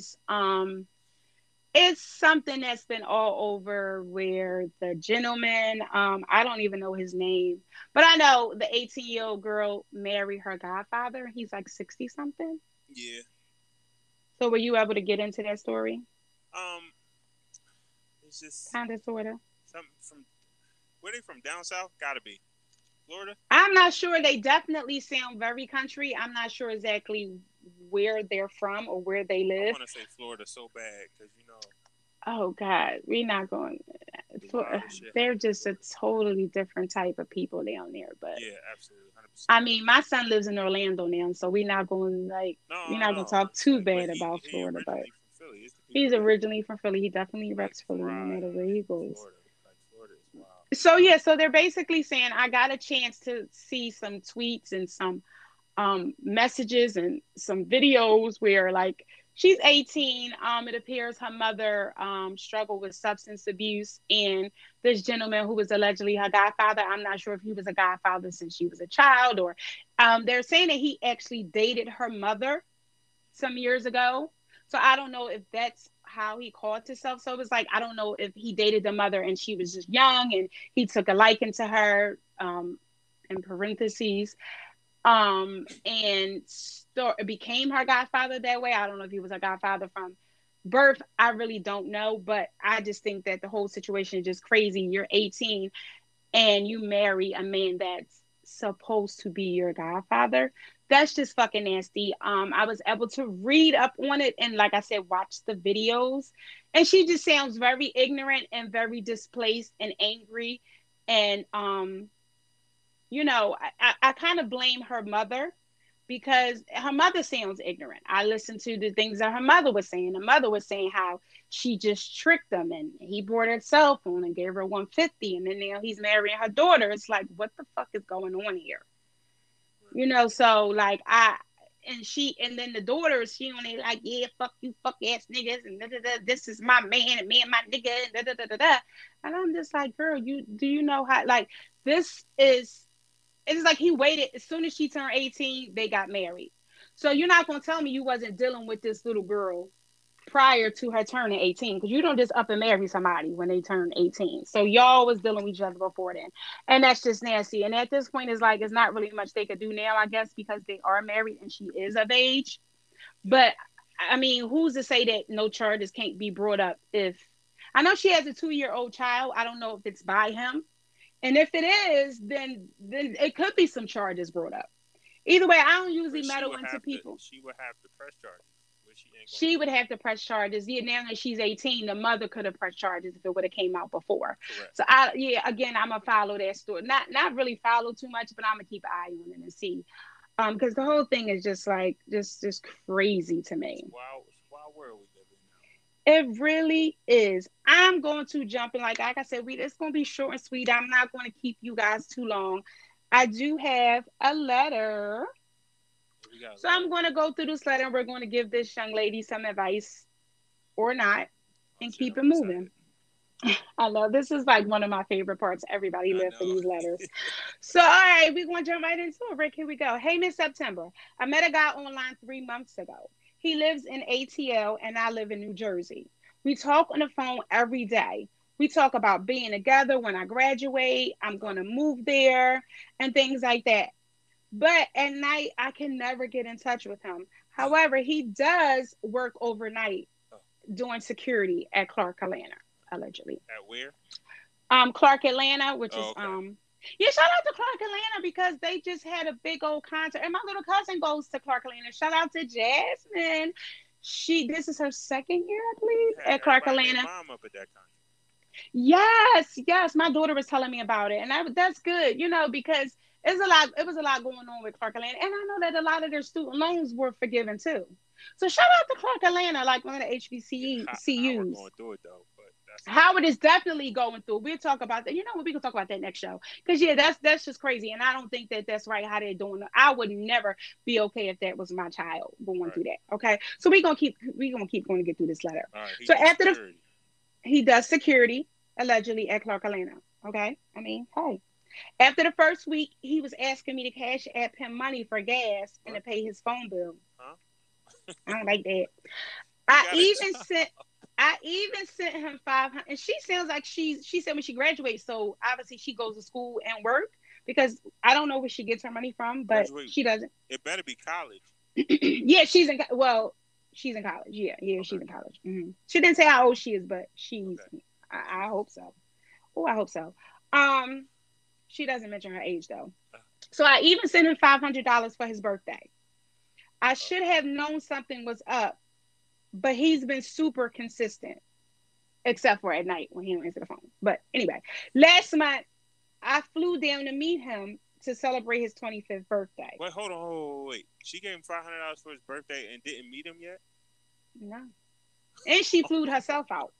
Speaker 3: it's something that's been all over where the gentleman, I don't even know his name, but I know the 18-year-old girl married her godfather. He's like 60 something.
Speaker 4: Yeah.
Speaker 3: So were you able to get into that story?
Speaker 4: Um. It's just
Speaker 3: Kind of, sort of.
Speaker 4: something from where they from down south. Gotta be Florida.
Speaker 3: I'm not sure. They definitely sound very country. I'm not sure exactly where they're from or where they
Speaker 4: I
Speaker 3: live.
Speaker 4: want to say Florida so bad because
Speaker 3: Oh God, we're not going.
Speaker 4: the
Speaker 3: For,
Speaker 4: wildest shit
Speaker 3: they're
Speaker 4: happens in
Speaker 3: just a
Speaker 4: Florida.
Speaker 3: totally different type of people down there. But
Speaker 4: Yeah, absolutely, 100%.
Speaker 3: I mean, my son lives in Orlando now, so we're
Speaker 4: No,
Speaker 3: not
Speaker 4: no,
Speaker 3: gonna
Speaker 4: I
Speaker 3: talk too
Speaker 4: understand. But
Speaker 3: bad
Speaker 4: he
Speaker 3: about
Speaker 4: he
Speaker 3: Florida. But
Speaker 4: originally from Philly. It's the people
Speaker 3: he's
Speaker 4: that
Speaker 3: originally from Philly. He definitely
Speaker 4: like
Speaker 3: reps Philly no
Speaker 4: thrive
Speaker 3: matter where he
Speaker 4: in
Speaker 3: goes.
Speaker 4: Florida. Like Florida is wild.
Speaker 3: So yeah, so they're basically saying I got a chance to see some tweets and some messages and some videos where like she's 18. It appears her mother struggled with substance abuse, and this gentleman who was allegedly her godfather, I'm not sure if he was a godfather since she was a child, or they're saying that he actually dated her mother some years ago. So I don't know if that's how he called himself. So it was like I don't know if he dated the mother and she was just young and he took a liking to her, in parentheses, and became her godfather that way. I don't know if he was a godfather from birth. I really don't know, but I just think that the whole situation is just crazy. You're 18 and you marry a man that's supposed to be your godfather. That's just fucking nasty. I was able to read up on it and, like I said, watch the videos. And she just sounds very ignorant and very displaced and angry. And I kind of blame her mother because her mother sounds ignorant. I listened to the things that her mother was saying. The mother was saying how she just tricked him and he bought her a cell phone and gave her 150, and then now he's marrying her daughter. It's like, what the fuck is going on here? So like and then the daughter, she only like, yeah, fuck you, fuck ass niggas, and da, da, da, this is my man and me and my nigga, and da, da, da, da, da. And I'm just like, girl, you know how, like, this is, it's like he waited. As soon as she turned 18, they got married. So you're not going to tell me you wasn't dealing with this little girl prior to her turning 18, because you don't just up and marry somebody when they turn 18. So y'all was dealing with each other before then. And that's just nasty. And at this point, it's like, it's not really much they could do now, I guess, because they are married and she is of age.
Speaker 4: Yeah.
Speaker 3: But I mean, who's to say that no charges can't be brought up? If I know she has a 2-year-old child, I don't know if it's by him. And if it is, then it could be some charges brought up. Either way, I don't usually
Speaker 4: But she
Speaker 3: meddle
Speaker 4: would
Speaker 3: into
Speaker 4: have to.
Speaker 3: people.
Speaker 4: She would have to press charges, which she ain't going.
Speaker 3: She would have to press charges. Yeah, now that she's 18, the mother could have pressed charges if it would have came out before.
Speaker 4: Correct.
Speaker 3: So again, I'm gonna follow that story. Not really follow too much, but I'm gonna keep an eye on it and see. Because the whole thing is just like just crazy to me.
Speaker 4: It's wild world we live in now.
Speaker 3: It really is. I'm going to jump in, like I said, it's going to be short and sweet. I'm not going to keep you guys too long. I do have a letter. So I'm going to go through this letter and we're going to give this young lady some advice or not and keep it moving. I know this is like one of my favorite parts. Everybody live for these letters. So, all right, we're going to jump right into it. Rick, here we go. Hey, Miss September. I met a guy online 3 months ago. He lives in ATL and I live in New Jersey. We talk on the phone every day. We talk about being together when I graduate. I'm going to move there and things like that. But at night, I can never get in touch with him. However, he does work overnight doing security at Clark Atlanta, allegedly.
Speaker 4: At where?
Speaker 3: Clark Atlanta, which is
Speaker 4: okay.
Speaker 3: Yeah, shout out to Clark Atlanta because they just had a big old concert. And my little cousin goes to Clark Atlanta. Shout out to Jasmine. This is her second year, I believe, at Clark Atlanta.
Speaker 4: Mom up at that concert.
Speaker 3: Yes. My daughter was telling me about it. And that's good, because it was a lot going on with Clark Atlanta. And I know that a lot of their student loans were forgiven too. So shout out to Clark Atlanta, like one of the HBCUs.
Speaker 4: Howard going through it though, but
Speaker 3: Howard is definitely going through. We'll talk about that. You know what? We can talk about that next show. Because that's just crazy, and I don't think that that's right how they're doing it. I would never be okay if that was my child going through that. Okay, so we're gonna keep going to get through this letter. So after he does security allegedly at Clark Atlanta. Okay, I mean, hey. After the first week, he was asking me to cash app him money for gas and to pay his phone bill.
Speaker 4: Huh?
Speaker 3: I don't like that. I even sent him 500, and she sounds like she said when she graduates, so obviously she goes to school and work because I don't know where she gets her money from, but she doesn't.
Speaker 4: It better be college.
Speaker 3: Yeah, she's in college. Yeah, okay. She's in college. Mm-hmm. She didn't say how old she is, but she's. Okay. I hope so. Oh, I hope so. She doesn't mention her age though. So I even sent him $500 for his birthday. I should have known something was up, but he's been super consistent, except for at night when he don't answer the phone. But anyway, last month I flew down to meet him to celebrate his 25th birthday.
Speaker 4: Wait, hold on, wait. She gave him $500 for his birthday and didn't meet him yet?
Speaker 3: No. And she flew herself out.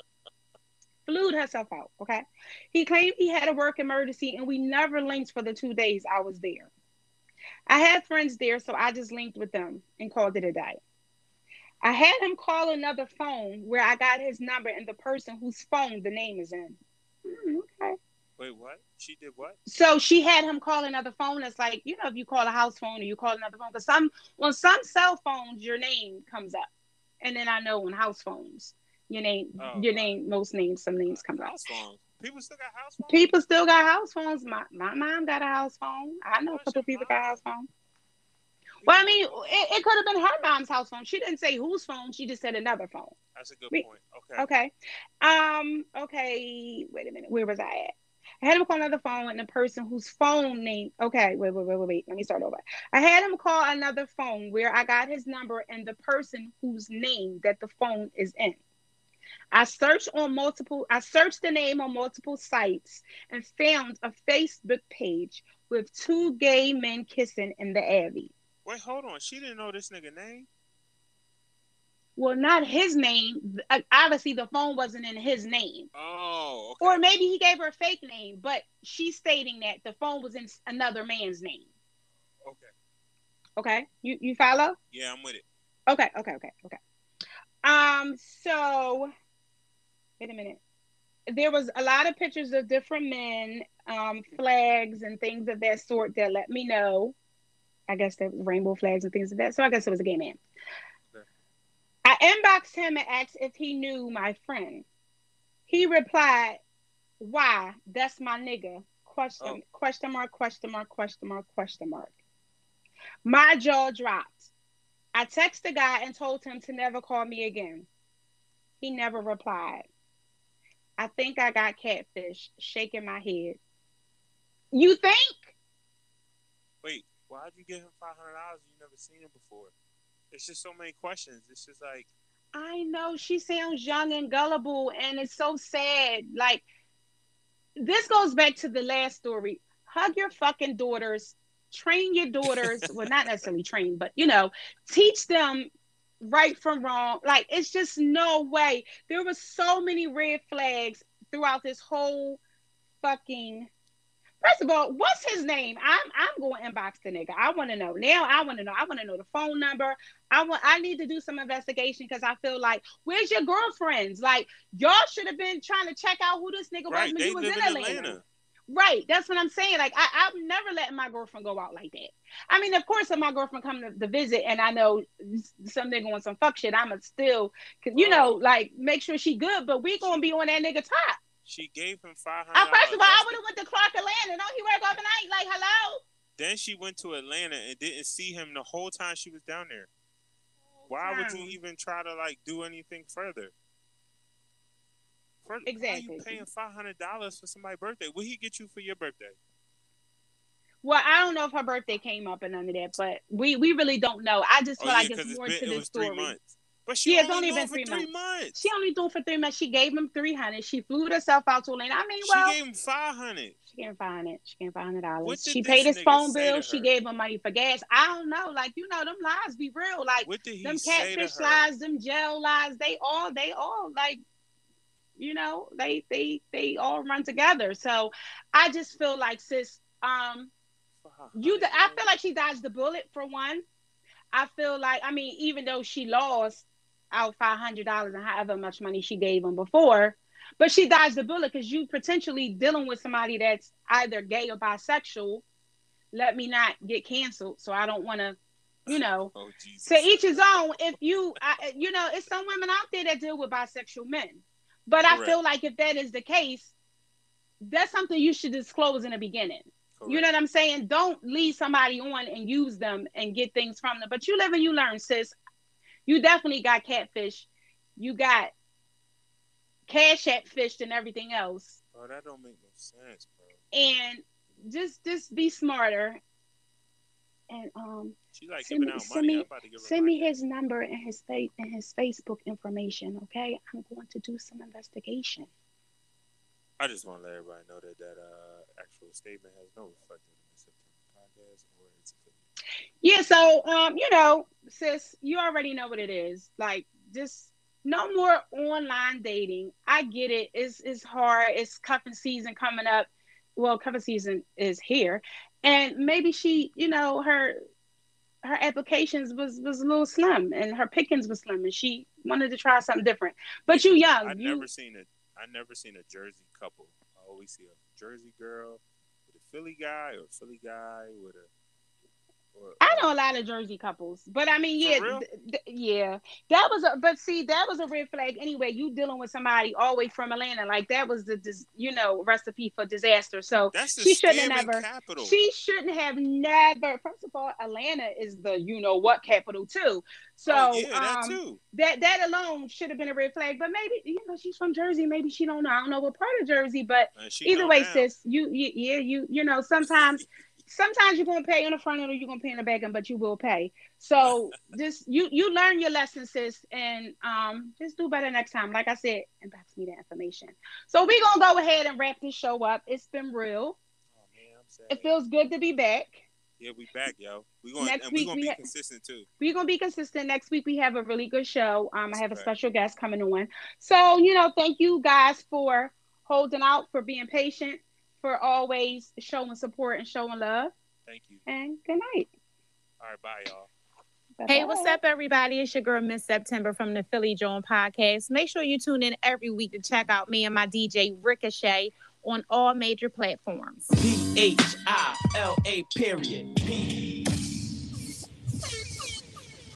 Speaker 3: Okay? He claimed he had a work emergency and we never linked for the 2 days I was there. I had friends there, so I just linked with them and called it a day. I had him call another phone where I got his number and the person whose phone the name is in. Okay.
Speaker 4: Wait, what? She did what?
Speaker 3: So she had him call another phone. It's like, if you call a house phone or you call another phone. Because on some cell phones, your name comes up. And then I know on house phones, some names come up.
Speaker 4: House phones. People still got house phones?
Speaker 3: People still got house phones. My mom got a house phone. I know a couple people got a house phone. Well, I mean, it could have been her mom's house phone. She didn't say whose phone. She just said another phone.
Speaker 4: That's a good point.
Speaker 3: Okay. Okay. Wait a minute. Where was I at? I had him call another phone and the person whose phone name. Okay. Wait. Let me start over. I had him call another phone where I got his number and the person whose name that the phone is in. I searched the name on multiple sites and found a Facebook page with 2 gay men kissing in the Abbey.
Speaker 4: Wait, hold on. She didn't know this nigga name?
Speaker 3: Well, not his name. Obviously, the phone wasn't in his name.
Speaker 4: Oh, okay.
Speaker 3: Or maybe he gave her a fake name, but she's stating that the phone was in another man's name. Okay. You follow?
Speaker 4: Yeah, I'm with it.
Speaker 3: Okay. So, wait a minute. There was a lot of pictures of different men, flags and things of that sort that let me know. I guess there was rainbow flags and things like that. So I guess it was a gay man. Okay. I inboxed him and asked if he knew my friend. He replied, "Why? That's my nigga." Question mark. My jaw dropped. I texted the guy and told him to never call me again. He never replied. I think I got catfish, shaking my head. You think?
Speaker 4: Wait. Why'd you give him $500? You never seen him before. It's just so many questions. It's just like,
Speaker 3: I know she sounds young and gullible, and it's so sad. Like, this goes back to the last story. Hug your fucking daughters, train your daughters. Well, not necessarily train, but teach them right from wrong. Like, it's just no way. There were so many red flags throughout this whole fucking. First of all, what's his name? I'm going to inbox the nigga. I want to know. Now I want to know. I want to know the phone number. I need to do some investigation because I feel like, where's your girlfriends? Like, y'all should have been trying to check out who this nigga was
Speaker 4: right?
Speaker 3: when
Speaker 4: They
Speaker 3: he was
Speaker 4: live
Speaker 3: in
Speaker 4: in
Speaker 3: Atlanta.
Speaker 4: Atlanta.
Speaker 3: Right. That's what I'm saying. Like, I'm never letting my girlfriend go out like that. I mean, of course, if my girlfriend come to visit and I know some nigga on some fuck shit, I'ma still, like, make sure she good. But we gonna be on that nigga top.
Speaker 4: She gave him $500.
Speaker 3: First of all, I would have went to Clark Atlanta. Don't he work overnight? Like, hello?
Speaker 4: Then she went to Atlanta and didn't see him the whole time she was down there. Why would you even try to, like, do anything further?
Speaker 3: Exactly.
Speaker 4: Why are you paying $500 for somebody's birthday? What he get you for your birthday?
Speaker 3: Well, I don't know if her birthday came up and none of that, but we really don't know. I just feel like it's more to this story.
Speaker 4: 3 months. But she only been for 3 months.
Speaker 3: She only doing for 3 months. She gave him $300. She flew herself out to Atlanta. I mean,
Speaker 4: she gave him $500.
Speaker 3: She gave him $500. She gave him $500.
Speaker 4: What did
Speaker 3: she
Speaker 4: this
Speaker 3: paid his
Speaker 4: nigga
Speaker 3: phone
Speaker 4: say
Speaker 3: bill.
Speaker 4: to
Speaker 3: She
Speaker 4: her?
Speaker 3: gave him money for gas. I don't know. Like, them lies be real. Like,
Speaker 4: What did he
Speaker 3: them
Speaker 4: say to
Speaker 3: catfish
Speaker 4: her?
Speaker 3: lies, them jail lies, they all like, they all run together. So I just feel like, sis, I feel like she dodged the bullet for one. I feel like, I mean, even though she lost out $500 and however much money she gave him before, but she dodged the bullet because you potentially dealing with somebody that's either gay or bisexual. Let me not get canceled, so I don't want to,
Speaker 4: Oh,
Speaker 3: to each his own. If it's some women out there that deal with bisexual men, but correct. I feel like if that is the case, that's something you should disclose in the beginning. Correct. You know what I'm saying? Don't lead somebody on and use them and get things from them. But you live and you learn, sis. You definitely got catfish. You got cash app fished and everything else.
Speaker 4: Oh, that don't make no sense, bro.
Speaker 3: And just be smarter. And
Speaker 4: she like giving out money.
Speaker 3: Send me his number and his Facebook information, okay? I'm going to do some investigation.
Speaker 4: I just want to let everybody know that actual statement has no reflection on the September podcast or its affiliate.
Speaker 3: Yeah, so sis, you already know what it is. Like, just no more online dating. I get it. It's hard. It's cuffing season coming up. Well, cuffing season is here, and maybe she, her applications was a little slim, and her pickings was slim, and she wanted to try something different. But you young.
Speaker 4: I never seen a Jersey couple. I always see a Jersey girl with a Philly guy or a Philly guy with a.
Speaker 3: I know a lot of Jersey couples, but I mean, yeah, that was a red flag anyway. You dealing with somebody all the way from Atlanta, like that was the recipe for disaster. So she shouldn't have never. First of all, Atlanta is the what capital too. So
Speaker 4: that too.
Speaker 3: That alone should have been a red flag. But maybe she's from Jersey. Maybe she don't know. I don't know what part of Jersey, but either way, sis, sometimes you're going to pay on the front end or you're going to pay on the back end, but you will pay. So just you learn your lesson, sis, and just do better next time. Like I said, inbox me the information. So we're going to go ahead and wrap this show up. It's been real.
Speaker 4: Oh, man, I'm sad.
Speaker 3: It feels good to be back.
Speaker 4: Yeah, we back, yo. We're going to be consistent, too.
Speaker 3: We're going to be consistent. Next week, we have a really good show. I have a special guest coming on. So, thank you guys for holding out, for being patient, for always showing support and showing love.
Speaker 4: Thank you.
Speaker 3: And good night.
Speaker 4: All right, bye, y'all.
Speaker 3: Bye-bye.
Speaker 1: Hey, what's up, everybody? It's your girl, Miss September from the Philly Joan podcast. Make sure you tune in every week to check out me and my DJ Ricochet on all major platforms.
Speaker 2: PHILA, period.